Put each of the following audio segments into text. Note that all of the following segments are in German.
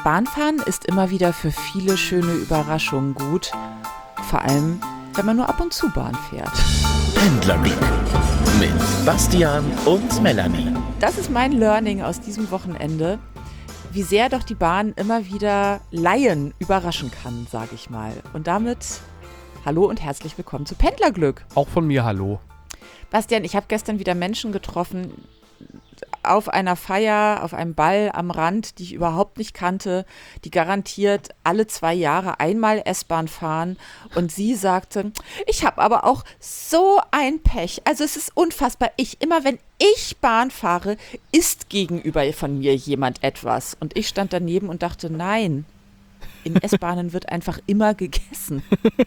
Bahnfahren ist immer wieder für viele schöne Überraschungen gut. Vor allem, wenn man nur ab und zu Bahn fährt. Pendlerglück mit Bastian und Melanie. Das ist mein Learning aus diesem Wochenende. Wie sehr doch die Bahn immer wieder Laien überraschen kann, sage ich mal. Und damit hallo und herzlich willkommen zu Pendlerglück. Auch von mir hallo. Bastian, ich habe gestern wieder Menschen getroffen auf einer Feier, auf einem Ball am Rand, die ich überhaupt nicht kannte, die garantiert alle 2 Jahre einmal S-Bahn fahren. Und sie sagte, ich habe aber auch so ein Pech. Also es ist unfassbar. Immer wenn ich Bahn fahre, isst gegenüber von mir jemand etwas. Und ich stand daneben und dachte, nein, in S-Bahnen wird einfach immer gegessen.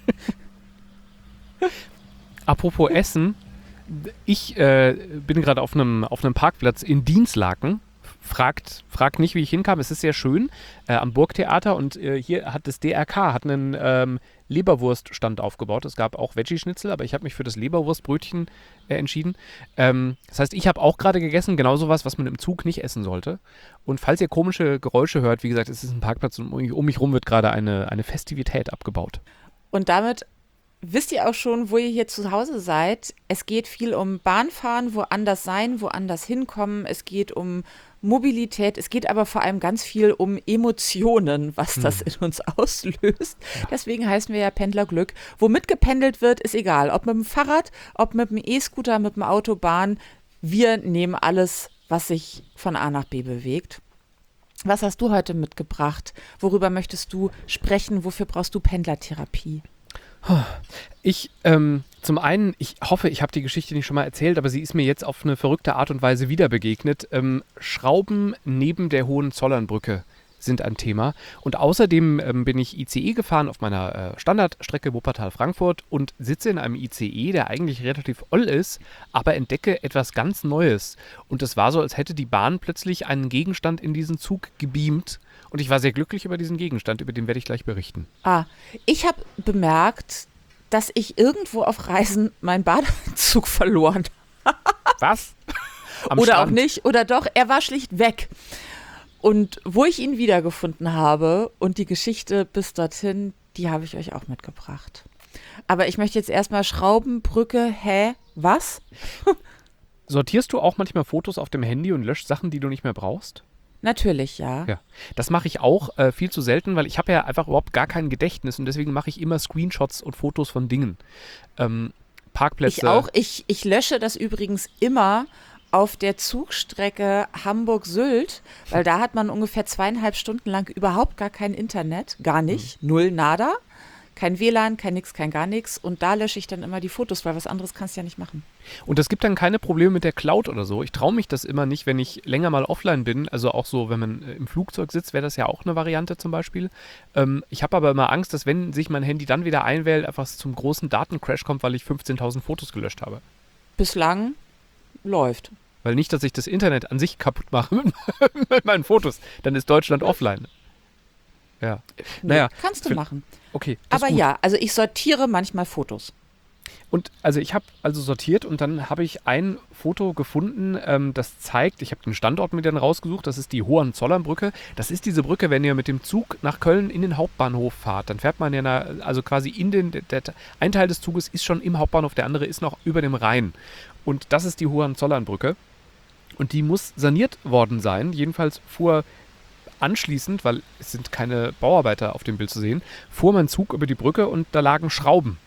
Apropos Essen. Ich bin gerade auf einem Parkplatz in Dinslaken. Fragt nicht, wie ich hinkam. Es ist sehr schön am Burgtheater und hier hat das DRK einen Leberwurststand aufgebaut. Es gab auch Veggie-Schnitzel, aber ich habe mich für das Leberwurstbrötchen entschieden. Das heißt, ich habe auch gerade gegessen, genau sowas, was man im Zug nicht essen sollte. Und falls ihr komische Geräusche hört, wie gesagt, es ist ein Parkplatz und um mich rum wird gerade eine Festivität abgebaut. Und damit wisst ihr auch schon, wo ihr hier zu Hause seid? Es geht viel um Bahnfahren, woanders sein, woanders hinkommen. Es geht um Mobilität. Es geht aber vor allem ganz viel um Emotionen, was das in uns auslöst. Deswegen heißen wir ja Pendlerglück. Womit gependelt wird, ist egal. Ob mit dem Fahrrad, ob mit dem E-Scooter, mit dem Auto, Bahn. Wir nehmen alles, was sich von A nach B bewegt. Was hast du heute mitgebracht? Worüber möchtest du sprechen? Wofür brauchst du Pendlertherapie? Zum einen, ich hoffe, ich habe die Geschichte nicht schon mal erzählt, aber sie ist mir jetzt auf eine verrückte Art und Weise wieder begegnet. Schrauben neben der Hohenzollernbrücke sind ein Thema. Und außerdem bin ich ICE gefahren auf meiner Standardstrecke Wuppertal-Frankfurt und sitze in einem ICE, der eigentlich relativ oll ist, aber entdecke etwas ganz Neues. Und es war so, als hätte die Bahn plötzlich einen Gegenstand in diesen Zug gebeamt. Und ich war sehr glücklich über diesen Gegenstand, über den werde ich gleich berichten. Ich habe bemerkt, dass ich irgendwo auf Reisen meinen Badeanzug verloren habe. Was? Oder Strand. Auch nicht, oder doch, er war schlicht weg. Und wo ich ihn wiedergefunden habe und die Geschichte bis dorthin, die habe ich euch auch mitgebracht. Aber ich möchte jetzt erstmal Schraubenbrücke, was? Sortierst du auch manchmal Fotos auf dem Handy und löscht Sachen, die du nicht mehr brauchst? Natürlich, ja. Das mache ich auch viel zu selten, weil ich habe ja einfach überhaupt gar kein Gedächtnis und deswegen mache ich immer Screenshots und Fotos von Dingen. Parkplätze. Ich auch. Ich lösche das übrigens immer auf der Zugstrecke Hamburg-Sylt, weil da hat man ungefähr 2,5 Stunden lang überhaupt gar kein Internet, gar nicht, null, nada, kein WLAN, kein nix, kein gar nichts und da lösche ich dann immer die Fotos, weil was anderes kannst du ja nicht machen. Und es gibt dann keine Probleme mit der Cloud oder so. Ich traue mich das immer nicht, wenn ich länger mal offline bin, also auch so, wenn man im Flugzeug sitzt, wäre das ja auch eine Variante zum Beispiel. Ich habe aber immer Angst, dass wenn sich mein Handy dann wieder einwählt, einfach zum großen Datencrash kommt, weil ich 15.000 Fotos gelöscht habe. Bislang läuft. Weil nicht, dass ich das Internet an sich kaputt mache mit meinen Fotos. Dann ist Deutschland offline. Ja. Nee, kannst du machen. Okay. Aber ja, also ich sortiere manchmal Fotos. Und also ich habe also sortiert und dann habe ich ein Foto gefunden, das zeigt, ich habe den Standort mir dann rausgesucht, das ist die Hohenzollernbrücke. Das ist diese Brücke, wenn ihr mit dem Zug nach Köln in den Hauptbahnhof fahrt, dann fährt man ja also quasi ein Teil des Zuges ist schon im Hauptbahnhof, der andere ist noch über dem Rhein. Und das ist die Hohenzollernbrücke. Und die muss saniert worden sein. Jedenfalls fuhr anschließend, weil es sind keine Bauarbeiter auf dem Bild zu sehen, fuhr mein Zug über die Brücke und da lagen Schrauben.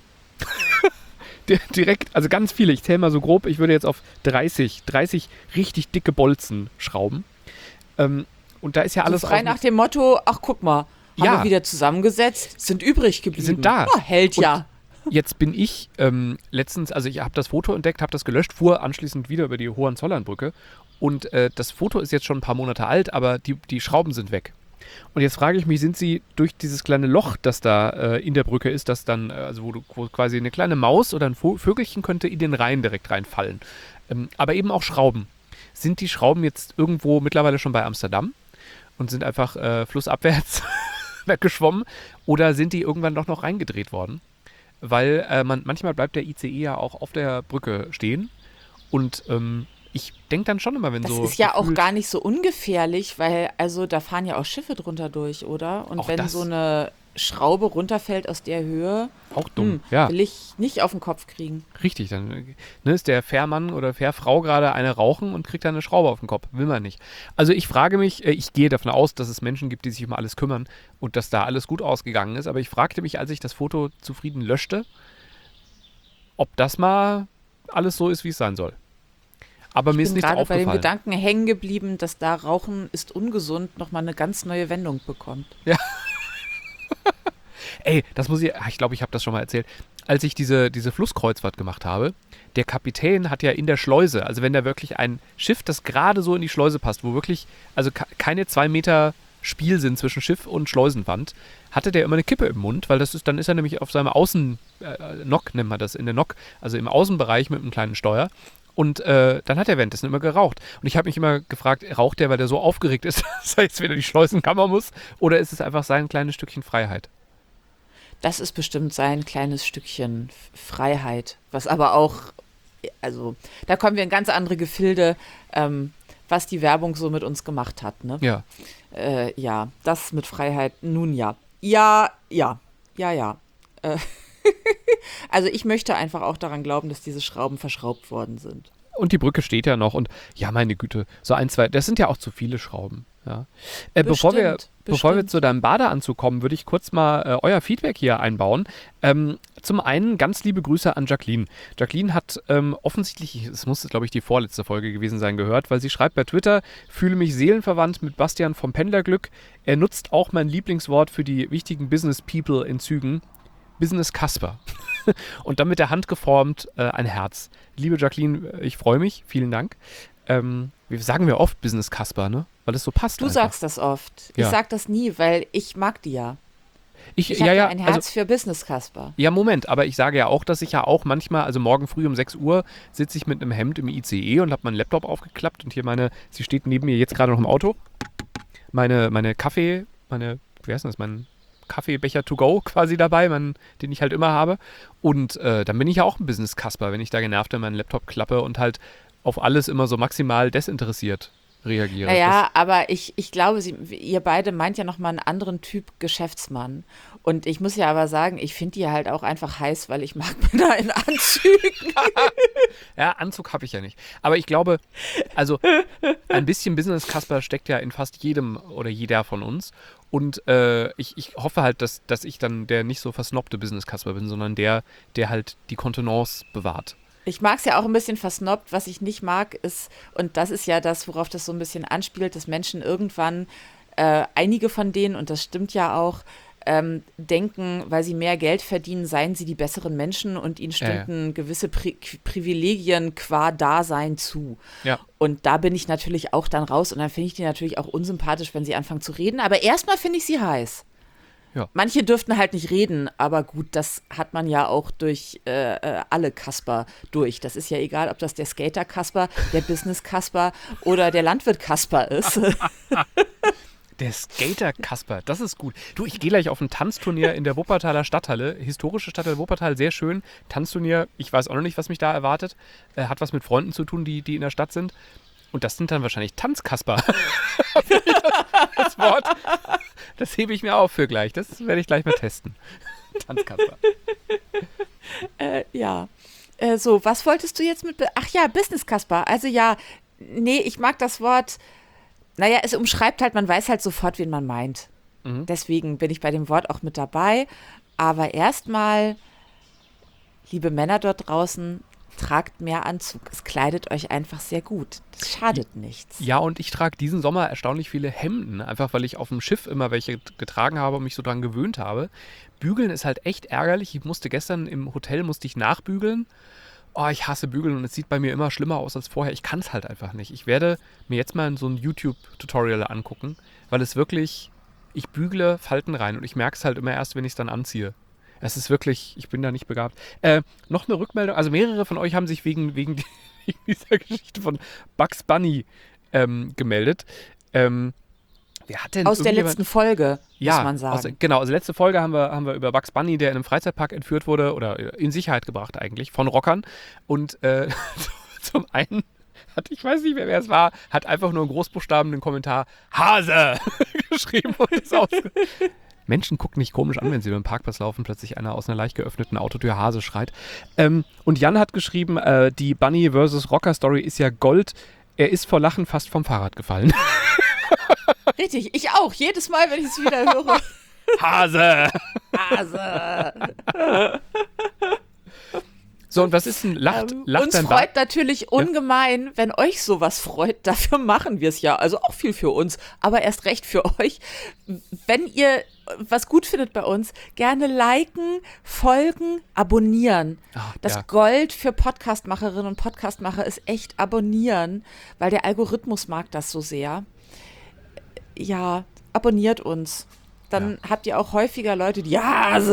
Direkt, also ganz viele. Ich zähle mal so grob, ich würde jetzt auf 30 richtig dicke Bolzen schrauben. Und da ist ja alles... So frei nach dem Motto, ach guck mal, haben wir wieder zusammengesetzt, sind übrig geblieben. Sind da. Hält ja. Jetzt bin ich letztens, also ich habe das Foto entdeckt, habe das gelöscht, fuhr anschließend wieder über die Hohenzollernbrücke und das Foto ist jetzt schon ein paar Monate alt, aber die Schrauben sind weg. Und jetzt frage ich mich, sind sie durch dieses kleine Loch, das da in der Brücke ist, das dann, also wo quasi eine kleine Maus oder ein Vögelchen könnte in den Rhein direkt reinfallen, aber eben auch Schrauben. Sind die Schrauben jetzt irgendwo mittlerweile schon bei Amsterdam und sind einfach flussabwärts weggeschwommen oder sind die irgendwann doch noch reingedreht worden? Weil manchmal bleibt der ICE ja auch auf der Brücke stehen und ich denke dann schon immer, wenn Das so ist ja auch gefühlt gar nicht so ungefährlich, weil also da fahren ja auch Schiffe drunter durch, oder? Und auch wenn das so eine Schraube runterfällt aus der Höhe, auch dumm. Ja, will ich nicht auf den Kopf kriegen. richtig. Dann ist der Fährmann oder Fährfrau gerade eine rauchen und kriegt dann eine Schraube auf den Kopf. Will man nicht. Also ich frage mich, ich gehe davon aus, dass es Menschen gibt, die sich um alles kümmern und dass da alles gut ausgegangen ist. Aber ich fragte mich, als ich das Foto zufrieden löschte, ob das mal alles so ist, wie es sein soll. Aber mir Ich ist bin nichts gerade bei dem aufgefallen. Gedanken hängen geblieben, dass da Rauchen ist ungesund nochmal eine ganz neue Wendung bekommt. Ey, das muss ich glaube, ich habe das schon mal erzählt. Als ich diese Flusskreuzfahrt gemacht habe, der Kapitän hat ja in der Schleuse, also wenn da wirklich ein Schiff, das gerade so in die Schleuse passt, wo wirklich, also keine 2 Meter Spiel sind zwischen Schiff und Schleusenwand, hatte der immer eine Kippe im Mund, weil dann ist er nämlich auf seinem Nock nennt man das, in der Nock, also im Außenbereich mit einem kleinen Steuer. Und dann hat er währenddessen immer geraucht. Und ich habe mich immer gefragt, raucht der, weil der so aufgeregt ist, dass er jetzt wieder die Schleusenkammer muss? Oder ist es einfach sein kleines Stückchen Freiheit? Das ist bestimmt sein kleines Stückchen Freiheit, was aber auch, also da kommen wir in ganz andere Gefilde, was die Werbung so mit uns gemacht hat, ne? Ja. Ja, das mit Freiheit, nun ja. Ja. Äh, also ich möchte einfach auch daran glauben, dass diese Schrauben verschraubt worden sind. Und die Brücke steht ja noch. Und ja, meine Güte, so 1, 2, das sind ja auch zu viele Schrauben. Ja. Bevor wir zu deinem Badeanzug kommen, würde ich kurz mal euer Feedback hier einbauen. Zum einen ganz liebe Grüße an Jacqueline. Jacqueline hat offensichtlich, es muss glaube ich die vorletzte Folge gewesen sein, gehört, weil sie schreibt bei Twitter, fühle mich seelenverwandt mit Bastian vom Pendlerglück. Er nutzt auch mein Lieblingswort für die wichtigen Business People in Zügen. Business Kasper. Und dann mit der Hand geformt ein Herz. Liebe Jacqueline, ich freue mich. Vielen Dank. Sagen wir oft Business Kasper, ne? Weil es so passt. Du einfach. sagst das oft. Ja. Ich sag das nie, weil ich mag die ja. Ich ja, habe ja, ein Herz für Business Kasper. Ja, Moment, aber ich sage ja auch, dass ich ja auch manchmal, also morgen früh um 6 Uhr sitze ich mit einem Hemd im ICE und habe meinen Laptop aufgeklappt und hier sie steht neben mir jetzt gerade noch im Auto, mein Kaffeebecher to go quasi dabei, den ich halt immer habe. Und dann bin ich ja auch ein Business-Kasper, wenn ich da genervt in meinen Laptop klappe und halt auf alles immer so maximal desinteressiert reagiere. Naja, aber ich glaube, ihr beide meint ja nochmal einen anderen Typ Geschäftsmann. Und ich muss ja aber sagen, ich finde die halt auch einfach heiß, weil ich mag Männer in Anzügen. Ja, Anzug habe ich ja nicht. Aber ich glaube, also ein bisschen Business-Kasper steckt ja in fast jedem oder jeder von uns. Und ich hoffe halt, dass ich dann der nicht so versnobte Business-Kasper bin, sondern der halt die Kontenance bewahrt. Ich mag es ja auch ein bisschen versnobbt. Was ich nicht mag, ist, und das ist ja das, worauf das so ein bisschen anspielt, dass Menschen irgendwann, einige von denen, und das stimmt ja auch, denken, weil sie mehr Geld verdienen, seien sie die besseren Menschen und ihnen stünden gewisse Privilegien qua Dasein zu. Ja. Und da bin ich natürlich auch dann raus und dann finde ich die natürlich auch unsympathisch, wenn sie anfangen zu reden. Aber erstmal finde ich sie heiß. Ja. Manche dürften halt nicht reden, aber gut, das hat man ja auch durch alle Kasper durch. Das ist ja egal, ob das der Skater-Kasper, der Business-Kasper oder der Landwirt-Kasper ist. Der Skater-Kasper, das ist gut. Du, ich gehe gleich auf ein Tanzturnier in der Wuppertaler Stadthalle. Historische Stadthalle Wuppertal, sehr schön. Tanzturnier, ich weiß auch noch nicht, was mich da erwartet. Hat was mit Freunden zu tun, die in der Stadt sind. Und das sind dann wahrscheinlich Tanzkasper. das Wort, das hebe ich mir auf für gleich. Das werde ich gleich mal testen. Tanzkasper. Ja. So, was wolltest du jetzt mit... Ach ja, Business-Kasper. Also ja, nee, ich mag das Wort... Naja, es umschreibt halt, man weiß halt sofort, wen man meint. Mhm. Deswegen bin ich bei dem Wort auch mit dabei. Aber erstmal, liebe Männer dort draußen, tragt mehr Anzug. Es kleidet euch einfach sehr gut. Das schadet nichts. Ja, und ich trage diesen Sommer erstaunlich viele Hemden, einfach weil ich auf dem Schiff immer welche getragen habe und mich so dran gewöhnt habe. Bügeln ist halt echt ärgerlich. Ich musste gestern im Hotel nachbügeln. Oh, ich hasse Bügeln und es sieht bei mir immer schlimmer aus als vorher. Ich kann es halt einfach nicht. Ich werde mir jetzt mal so ein YouTube-Tutorial angucken, weil es wirklich, ich bügle Falten rein und ich merke es halt immer erst, wenn ich es dann anziehe. Es ist wirklich, ich bin da nicht begabt. Noch eine Rückmeldung, also mehrere von euch haben sich wegen dieser Geschichte von Bugs Bunny gemeldet. Wer hat denn aus der letzten Folge, muss man sagen. Also letzte Folge haben wir über Bugs Bunny, der in einem Freizeitpark entführt wurde oder in Sicherheit gebracht eigentlich, von Rockern. Und zum einen ich weiß nicht mehr, wer es war, hat einfach nur in Großbuchstaben den Kommentar Hase geschrieben und ist Menschen gucken nicht komisch an, wenn sie über den Parkplatz laufen, plötzlich einer aus einer leicht geöffneten Autotür Hase schreit. Und Jan hat geschrieben, die Bunny vs. Rocker Story ist ja Gold. Er ist vor Lachen fast vom Fahrrad gefallen. Richtig, ich auch. Jedes Mal, wenn ich es wieder höre. Hase! Hase! So, und was ist ein Lacht uns dein freut natürlich ungemein, wenn euch sowas freut. Dafür machen wir es ja. Also auch viel für uns, aber erst recht für euch. Wenn ihr was gut findet bei uns, gerne liken, folgen, abonnieren. Das Gold für Podcastmacherinnen und Podcastmacher ist echt abonnieren, weil der Algorithmus mag das so sehr. Ja, abonniert uns. Dann habt ihr auch häufiger Leute, die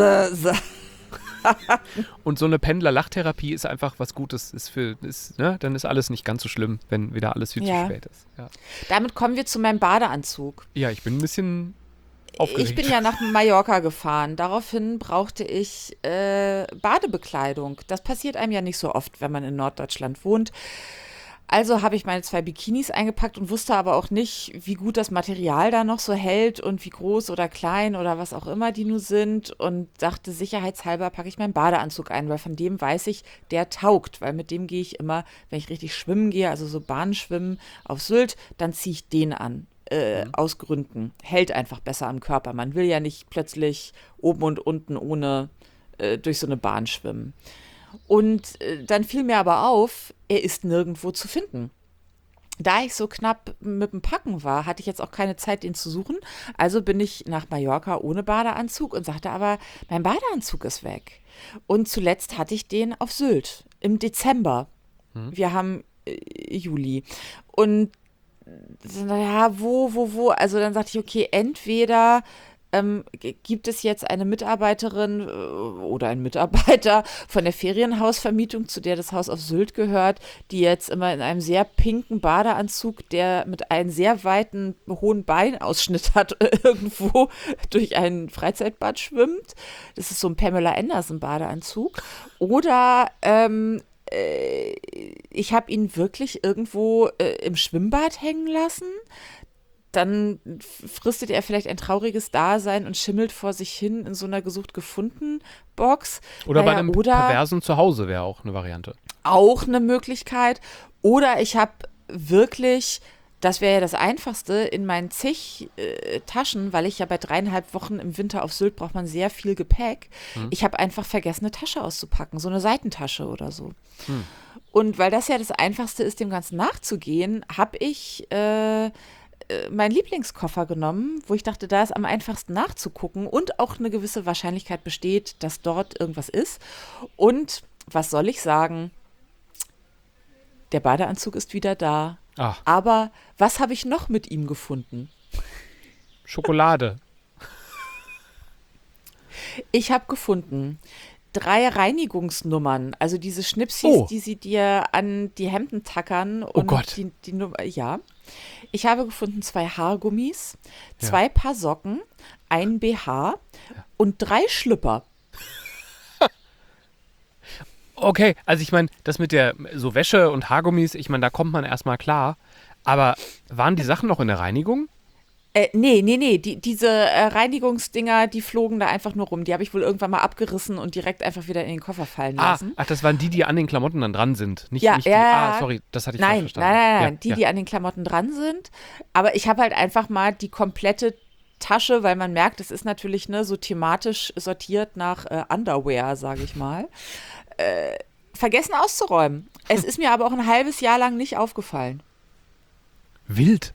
Und so eine Pendler-Lachtherapie ist einfach was Gutes. Dann ist alles nicht ganz so schlimm, wenn wieder alles viel zu spät ist. Ja. Damit kommen wir zu meinem Badeanzug. Ja, ich bin ein bisschen aufgeregt. Ich bin ja nach Mallorca gefahren. Daraufhin brauchte ich Badebekleidung. Das passiert einem ja nicht so oft, wenn man in Norddeutschland wohnt. Also habe ich meine 2 Bikinis eingepackt und wusste aber auch nicht, wie gut das Material da noch so hält und wie groß oder klein oder was auch immer die nun sind, und dachte, sicherheitshalber packe ich meinen Badeanzug ein, weil von dem weiß ich, der taugt, weil mit dem gehe ich immer, wenn ich richtig schwimmen gehe, also so Bahnschwimmen auf Sylt, dann ziehe ich den an. Aus Gründen. Hält einfach besser am Körper. Man will ja nicht plötzlich oben und unten ohne durch so eine Bahn schwimmen. Und dann fiel mir aber auf, er ist nirgendwo zu finden. Da ich so knapp mit dem Packen war, hatte ich jetzt auch keine Zeit, den zu suchen. Also bin ich nach Mallorca ohne Badeanzug und sagte aber, mein Badeanzug ist weg. Und zuletzt hatte ich den auf Sylt im Dezember. Wir haben Juli. Und ja, wo? Also dann sagte ich, okay, entweder gibt es jetzt eine Mitarbeiterin oder einen Mitarbeiter von der Ferienhausvermietung, zu der das Haus auf Sylt gehört, die jetzt immer in einem sehr pinken Badeanzug, der mit einem sehr weiten, hohen Beinausschnitt hat, irgendwo durch ein Freizeitbad schwimmt. Das ist so ein Pamela Anderson Badeanzug. Oder ich habe ihn wirklich irgendwo im Schwimmbad hängen lassen. Dann fristet er vielleicht ein trauriges Dasein und schimmelt vor sich hin in so einer Gesucht-gefunden-Box. Oder bei einem perversen Zuhause wäre auch eine Variante. Auch eine Möglichkeit. Oder ich habe wirklich, das wäre ja das Einfachste, in meinen zig Taschen, weil ich ja bei 3,5 Wochen im Winter auf Sylt braucht man sehr viel Gepäck. Ich habe einfach vergessen, eine Tasche auszupacken, so eine Seitentasche oder so. Und weil das ja das Einfachste ist, dem Ganzen nachzugehen, habe ich meinen Lieblingskoffer genommen, wo ich dachte, da ist am einfachsten nachzugucken und auch eine gewisse Wahrscheinlichkeit besteht, dass dort irgendwas ist. Und was soll ich sagen? Der Badeanzug ist wieder da. Ach. Aber was habe ich noch mit ihm gefunden? Schokolade. Ich habe gefunden 3 Reinigungsnummern, also diese Schnipsis, die sie dir an die Hemden tackern. Und oh Gott. Die Nummer, ja. Ich habe gefunden 2 Haargummis, 2 Paar Socken, ein BH und 3 Schlüpper. Okay, also ich meine, das mit der so Wäsche und Haargummis, ich meine, da kommt man erstmal klar. Aber waren die Sachen noch in der Reinigung? Nee. Diese Reinigungsdinger, die flogen da einfach nur rum. Die habe ich wohl irgendwann mal abgerissen und direkt einfach wieder in den Koffer fallen lassen. Ach, das waren die an den Klamotten dann dran sind. Nicht die, sorry, das hatte ich falsch verstanden. Nein, die an den Klamotten dran sind. Aber ich habe halt einfach mal die komplette Tasche, weil man merkt, es ist natürlich so thematisch sortiert nach Underwear, sage ich mal, vergessen auszuräumen. Es ist mir aber auch ein halbes Jahr lang nicht aufgefallen. Wild.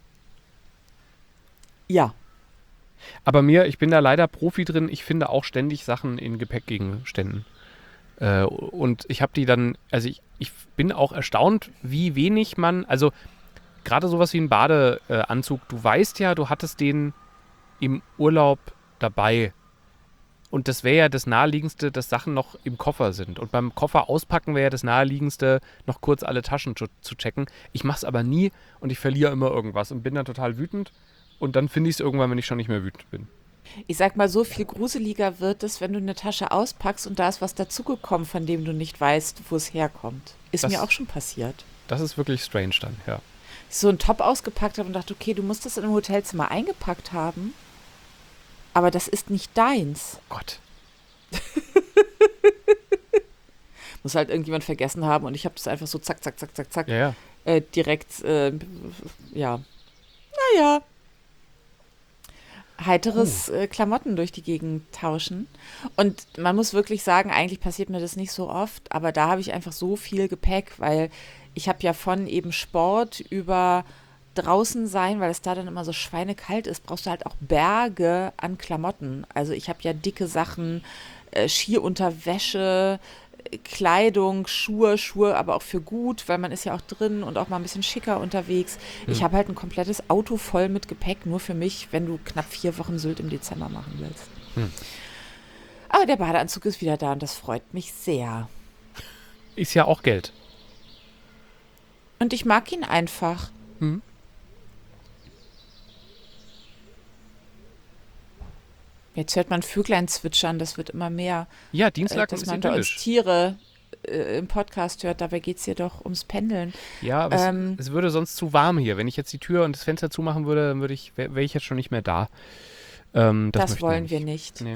Ja. Aber ich bin da leider Profi drin, ich finde auch ständig Sachen in Gepäckgegenständen. Und ich habe die dann, also ich bin auch erstaunt, wie wenig man, also gerade sowas wie ein Badeanzug, du weißt ja, du hattest den im Urlaub dabei. Und das wäre ja das Naheliegendste, dass Sachen noch im Koffer sind. Und beim Koffer auspacken wäre ja das Naheliegendste, noch kurz alle Taschen zu checken. Ich mache es aber nie und ich verliere immer irgendwas und bin dann total wütend. Und dann finde ich es irgendwann, wenn ich schon nicht mehr wütend bin. Ich sag mal, so viel gruseliger wird es, wenn du eine Tasche auspackst und da ist was dazugekommen, von dem du nicht weißt, wo es herkommt. Ist mir auch schon passiert. Das ist wirklich strange dann, ja. So einen Top ausgepackt habe und dachte, okay, du musst das in einem Hotelzimmer eingepackt haben, aber das ist nicht deins. Oh Gott. Muss halt irgendjemand vergessen haben und ich habe das einfach so zack, zack, zack, zack, zack, Ja. direkt, ja. Naja. Heiteres Klamotten durch die Gegend tauschen. Und man muss wirklich sagen, eigentlich passiert mir das nicht so oft, aber da habe ich einfach so viel Gepäck, weil ich habe ja von eben Sport über draußen sein, weil es da dann immer so schweinekalt ist, brauchst du halt auch Berge an Klamotten. Also ich habe ja dicke Sachen, Skiunterwäsche, Kleidung, Schuhe, aber auch für gut, weil man ist ja auch drin und auch mal ein bisschen schicker unterwegs. Ich habe halt ein komplettes Auto voll mit Gepäck, nur für mich, wenn du knapp 4 Wochen Sylt im Dezember machen willst. Aber der Badeanzug ist wieder da und das freut mich sehr. Ist ja auch Geld. Und ich mag ihn einfach. Jetzt hört man Vöglein zwitschern, das wird immer mehr. Ja, Dienstlaken Dass ist man bei uns idyllisch. Tiere im Podcast hört, dabei geht es hier doch ums Pendeln. Ja, aber es würde sonst zu warm hier. Wenn ich jetzt die Tür und das Fenster zumachen würde, dann wäre ich jetzt schon nicht mehr da. Das möchten wollen wir nicht. Nee.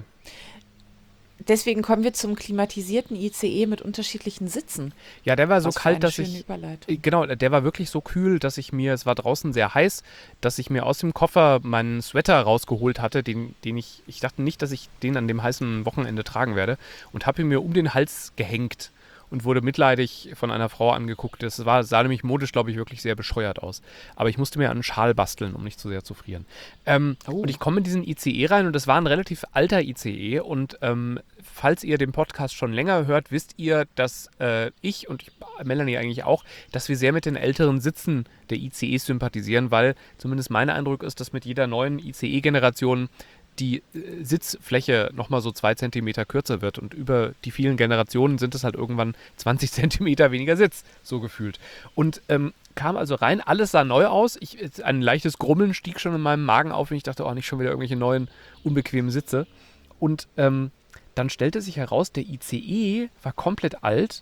Deswegen kommen wir zum klimatisierten ICE mit unterschiedlichen Sitzen. Ja, der war so Was für kalt, eine dass schöne ich. Überleitung. Genau, der war wirklich so kühl, dass es war draußen sehr heiß, dass ich mir aus dem Koffer meinen Sweater rausgeholt hatte, den ich dachte nicht, dass ich den an dem heißen Wochenende tragen werde, und habe ihn mir um den Hals gehängt und wurde mitleidig von einer Frau angeguckt. Sah nämlich modisch, glaube ich, wirklich sehr bescheuert aus. Aber ich musste mir einen Schal basteln, um nicht zu sehr zu frieren. Und ich komme in diesen ICE rein und das war ein relativ alter ICE. Und falls ihr den Podcast schon länger hört, wisst ihr, dass ich und Melanie eigentlich auch, dass wir sehr mit den älteren Sitzen der ICEs sympathisieren, weil zumindest mein Eindruck ist, dass mit jeder neuen ICE-Generation die Sitzfläche nochmal so 2 Zentimeter kürzer wird und über die vielen Generationen sind es halt irgendwann 20 Zentimeter weniger Sitz, so gefühlt. Und kam also rein, alles sah neu aus. Ein leichtes Grummeln stieg schon in meinem Magen auf und ich dachte, nicht schon wieder irgendwelche neuen, unbequemen Sitze. Und dann stellte sich heraus, der ICE war komplett alt,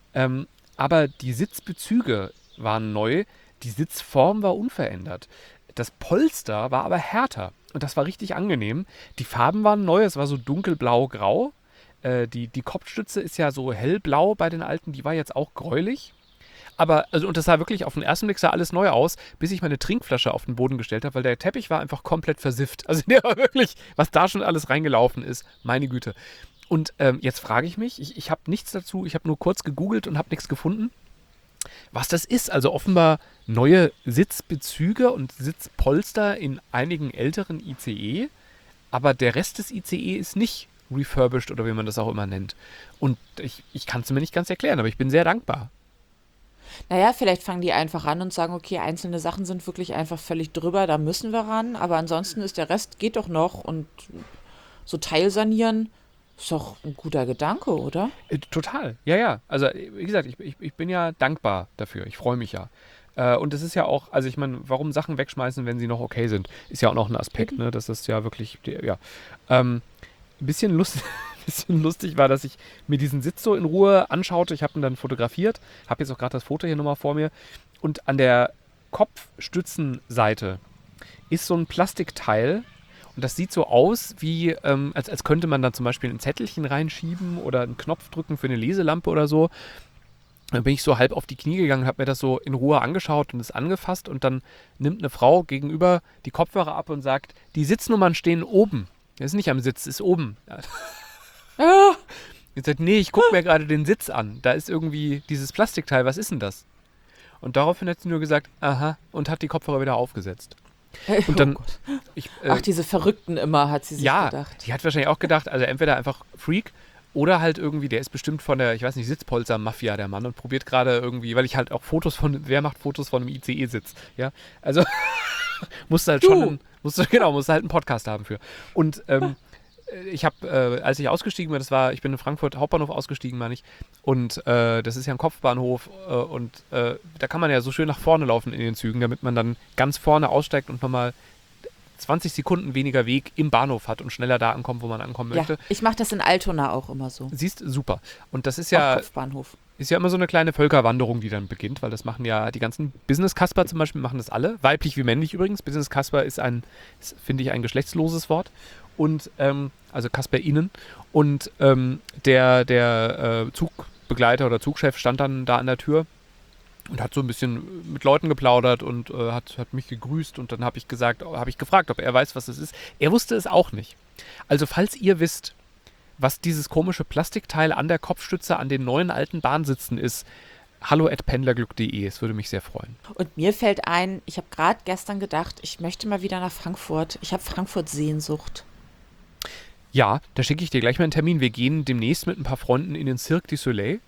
aber die Sitzbezüge waren neu, die Sitzform war unverändert. Das Polster war aber härter und das war richtig angenehm. Die Farben waren neu, es war so dunkelblau-grau. Die Kopfstütze ist ja so hellblau bei den alten, die war jetzt auch gräulich. Aber, und das sah wirklich, auf den ersten Blick sah alles neu aus, bis ich meine Trinkflasche auf den Boden gestellt habe, weil der Teppich war einfach komplett versifft. Also der war wirklich, was da schon alles reingelaufen ist, meine Güte. Und jetzt frage ich mich, ich habe nichts dazu, ich habe nur kurz gegoogelt und habe nichts gefunden, was das ist. Also offenbar neue Sitzbezüge und Sitzpolster in einigen älteren ICE, aber der Rest des ICE ist nicht refurbished oder wie man das auch immer nennt. Und ich kann es mir nicht ganz erklären, aber ich bin sehr dankbar. Naja, vielleicht fangen die einfach an und sagen, okay, einzelne Sachen sind wirklich einfach völlig drüber, da müssen wir ran, aber ansonsten ist der Rest, geht doch noch und so teilsanieren ist doch ein guter Gedanke, oder? Total, ja. Also wie gesagt, ich bin ja dankbar dafür, ich freue mich ja. Und es ist ja auch, also ich meine, warum Sachen wegschmeißen, wenn sie noch okay sind, ist ja auch noch ein Aspekt, ne? Das ist ja wirklich, ja. Ein bisschen lustig war, dass ich mir diesen Sitz so in Ruhe anschaute. Ich habe ihn dann fotografiert, habe jetzt auch gerade das Foto hier nochmal vor mir. Und an der Kopfstützenseite ist so ein Plastikteil. Und das sieht so aus, wie als könnte man da zum Beispiel ein Zettelchen reinschieben oder einen Knopf drücken für eine Leselampe oder so. Dann bin ich so halb auf die Knie gegangen, habe mir das so in Ruhe angeschaut und es angefasst. Und dann nimmt eine Frau gegenüber die Kopfhörer ab und sagt, die Sitznummern stehen oben. Das ist nicht am Sitz, ist oben. Ja. Jetzt sagt, nee, ich gucke mir gerade den Sitz an. Da ist irgendwie dieses Plastikteil, was ist denn das? Und daraufhin hat sie nur gesagt, aha, und hat die Kopfhörer wieder aufgesetzt. Und dann, Ach, diese Verrückten immer, hat sie sich gedacht. Die hat wahrscheinlich auch gedacht, also entweder einfach Freak oder halt irgendwie, der ist bestimmt von der, ich weiß nicht, Sitzpolster-Mafia, der Mann, und probiert gerade irgendwie, weil ich halt auch wer macht Fotos von einem ICE-Sitz? Ja, also musste halt musste halt einen Podcast haben für. Und ich habe, als ich ausgestiegen bin, ich bin in Frankfurt Hauptbahnhof ausgestiegen, meine ich, und das ist ja ein Kopfbahnhof und da kann man ja so schön nach vorne laufen in den Zügen, damit man dann ganz vorne aussteigt und nochmal 20 Sekunden weniger Weg im Bahnhof hat und schneller da ankommt, wo man ankommen möchte. Ja, ich mache das in Altona auch immer so. Siehst, super. Und das ist Auch ja, Kopfbahnhof. ist ja immer so eine kleine Völkerwanderung, die dann beginnt, weil das machen ja die ganzen Business-Casper zum Beispiel, machen das alle. Weiblich wie männlich übrigens. Business-Casper ist finde ich, ein geschlechtsloses Wort. Und, also KasperInnen. Und der Zugbegleiter oder Zugchef stand dann da an der Tür und hat so ein bisschen mit Leuten geplaudert und hat mich gegrüßt. Und dann habe ich gefragt, ob er weiß, was es ist. Er wusste es auch nicht. Also falls ihr wisst, was dieses komische Plastikteil an der Kopfstütze an den neuen alten Bahnsitzen ist, hallo@pendlerglück.de, es würde mich sehr freuen. Und mir fällt ein, ich habe gerade gestern gedacht, ich möchte mal wieder nach Frankfurt. Ich habe Frankfurt-Sehnsucht. Ja, da schicke ich dir gleich mal einen Termin. Wir gehen demnächst mit ein paar Freunden in den Cirque du Soleil.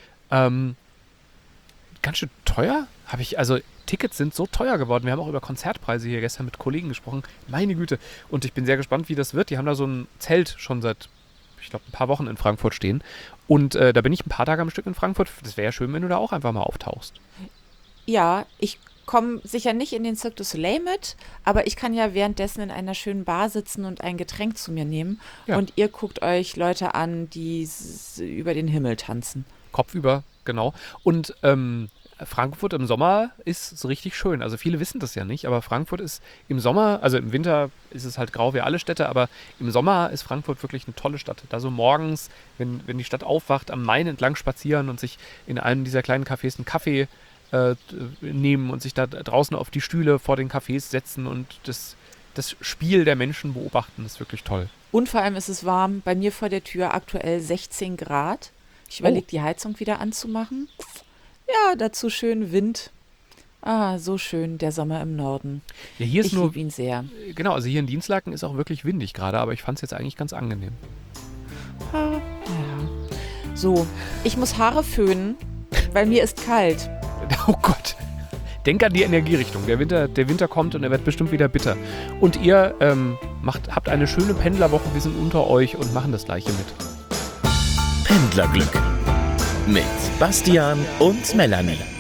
Ganz schön teuer. Tickets sind so teuer geworden. Wir haben auch über Konzertpreise hier gestern mit Kollegen gesprochen. Meine Güte. Und ich bin sehr gespannt, wie das wird. Die haben da so ein Zelt schon seit, ich glaube, ein paar Wochen in Frankfurt stehen. Und da bin ich ein paar Tage am Stück in Frankfurt. Das wäre ja schön, wenn du da auch einfach mal auftauchst. Ja, ich komme sicher nicht in den Cirque du Soleil mit, aber ich kann ja währenddessen in einer schönen Bar sitzen und ein Getränk zu mir nehmen. Ja. Und ihr guckt euch Leute an, die über den Himmel tanzen. Kopfüber, genau. Und Frankfurt im Sommer ist so richtig schön. Also viele wissen das ja nicht, aber Frankfurt ist im Sommer, also im Winter ist es halt grau wie alle Städte, aber im Sommer ist Frankfurt wirklich eine tolle Stadt. Da so morgens, wenn die Stadt aufwacht, am Main entlang spazieren und sich in einem dieser kleinen Cafés einen Kaffee nehmen und sich da draußen auf die Stühle vor den Cafés setzen und das Spiel der Menschen beobachten, ist wirklich toll. Und vor allem ist es warm. Bei mir vor der Tür aktuell 16 Grad. Ich überlege, die Heizung wieder anzumachen. Ja, dazu schön Wind. Ah, so schön, der Sommer im Norden. Ja, hier ist ich liebe ihn sehr. Genau, also hier in Dienstlaken ist auch wirklich windig gerade, aber ich fand es jetzt eigentlich ganz angenehm. Ja. So, ich muss Haare föhnen, weil mir ist kalt. Oh Gott. Denk an die Energierichtung. Der Winter kommt und er wird bestimmt wieder bitter. Und ihr habt eine schöne Pendlerwoche. Wir sind unter euch und machen das Gleiche mit. Pendlerglück mit Bastian und Melanie.